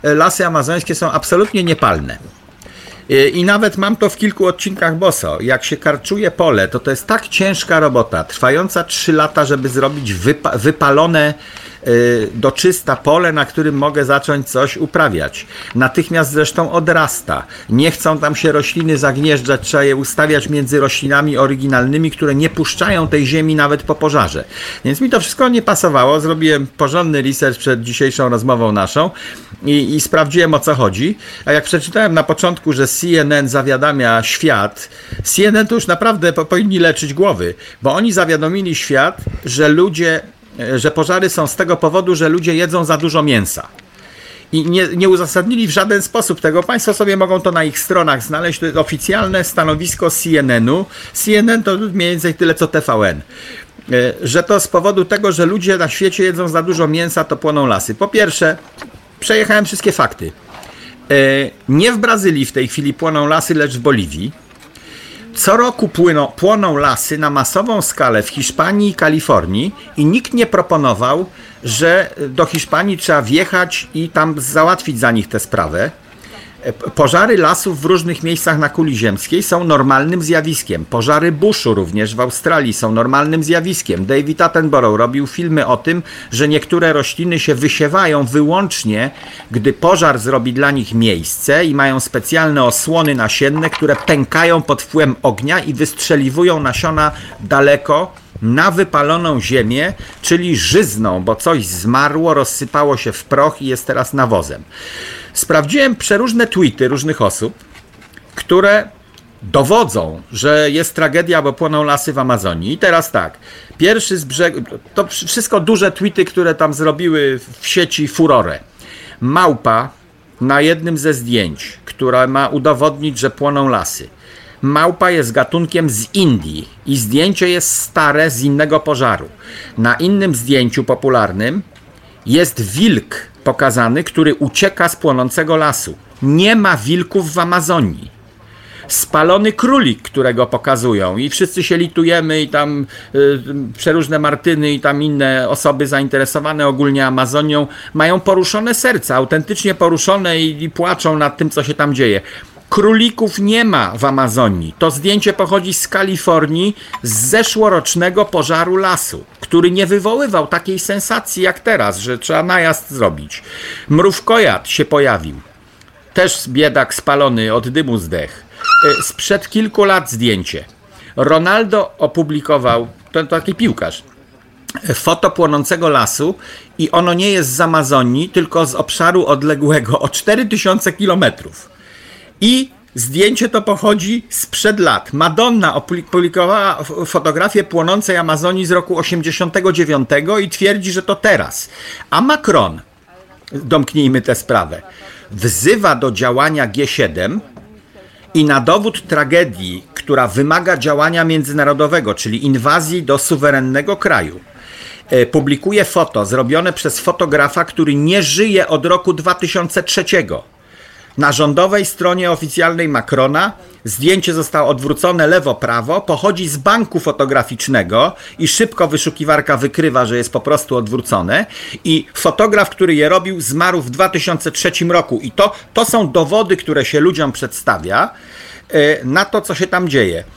lasy amazońskie są absolutnie niepalne. I nawet mam to w kilku odcinkach BOSO. Jak się karczuje pole, to jest tak ciężka robota, trwająca 3 lata, żeby zrobić wypalone do czysta pole, na którym mogę zacząć coś uprawiać. Natychmiast zresztą odrasta. Nie chcą tam się rośliny zagnieżdżać, trzeba je ustawiać między roślinami oryginalnymi, które nie puszczają tej ziemi nawet po pożarze. Więc mi to wszystko nie pasowało. Zrobiłem porządny research przed dzisiejszą rozmową naszą i sprawdziłem, o co chodzi. A jak przeczytałem na początku, że CNN zawiadamia świat, CNN to już naprawdę powinni leczyć głowy, bo oni zawiadomili świat, że pożary są z tego powodu, że ludzie jedzą za dużo mięsa. I nie uzasadnili w żaden sposób tego. Państwo sobie mogą to na ich stronach znaleźć. To jest oficjalne stanowisko CNN-u. CNN to mniej więcej tyle co TVN. Że to z powodu tego, że ludzie na świecie jedzą za dużo mięsa, to płoną lasy. Po pierwsze, przejechałem wszystkie fakty. Nie w Brazylii w tej chwili płoną lasy, lecz w Boliwii. Co roku płoną lasy na masową skalę w Hiszpanii i Kalifornii i nikt nie proponował, że do Hiszpanii trzeba wjechać i tam załatwić za nich tę sprawę. Pożary lasów w różnych miejscach na kuli ziemskiej są normalnym zjawiskiem. Pożary buszu również w Australii są normalnym zjawiskiem. David Attenborough robił filmy o tym, że niektóre rośliny się wysiewają wyłącznie, gdy pożar zrobi dla nich miejsce i mają specjalne osłony nasienne, które pękają pod wpływem ognia i wystrzeliwują nasiona daleko na wypaloną ziemię, czyli żyzną, bo coś zmarło, rozsypało się w proch i jest teraz nawozem. Sprawdziłem przeróżne tweety różnych osób, które dowodzą, że jest tragedia, bo płoną lasy w Amazonii. I teraz tak, pierwszy z brzegu, to wszystko duże tweety, które tam zrobiły w sieci furorę. Małpa na jednym ze zdjęć, która ma udowodnić, że płoną lasy. Małpa jest gatunkiem z Indii i zdjęcie jest stare z innego pożaru. Na innym zdjęciu popularnym jest wilk pokazany, który ucieka z płonącego lasu. Nie ma wilków w Amazonii. Spalony królik, którego pokazują i wszyscy się litujemy i tam przeróżne Martyny i tam inne osoby zainteresowane ogólnie Amazonią mają poruszone serca, autentycznie poruszone i płaczą nad tym, co się tam dzieje. Królików nie ma w Amazonii. To zdjęcie pochodzi z Kalifornii, z zeszłorocznego pożaru lasu, który nie wywoływał takiej sensacji jak teraz, że trzeba najazd zrobić. Mrówkojad się pojawił. Też biedak spalony, od dymu zdech. Sprzed kilku lat zdjęcie. Ronaldo opublikował, to taki piłkarz, foto płonącego lasu i ono nie jest z Amazonii, tylko z obszaru odległego o 4000 kilometrów. I zdjęcie to pochodzi sprzed lat. Madonna opublikowała fotografię płonącej Amazonii z roku 89 i twierdzi, że to teraz. A Macron, domknijmy tę sprawę, wzywa do działania G7 i na dowód tragedii, która wymaga działania międzynarodowego, czyli inwazji do suwerennego kraju, publikuje foto zrobione przez fotografa, który nie żyje od roku 2003. Na rządowej stronie oficjalnej Macrona zdjęcie zostało odwrócone lewo-prawo, pochodzi z banku fotograficznego i szybko wyszukiwarka wykrywa, że jest po prostu odwrócone i fotograf, który je robił, zmarł w 2003 roku i to są dowody, które się ludziom przedstawia na to, co się tam dzieje.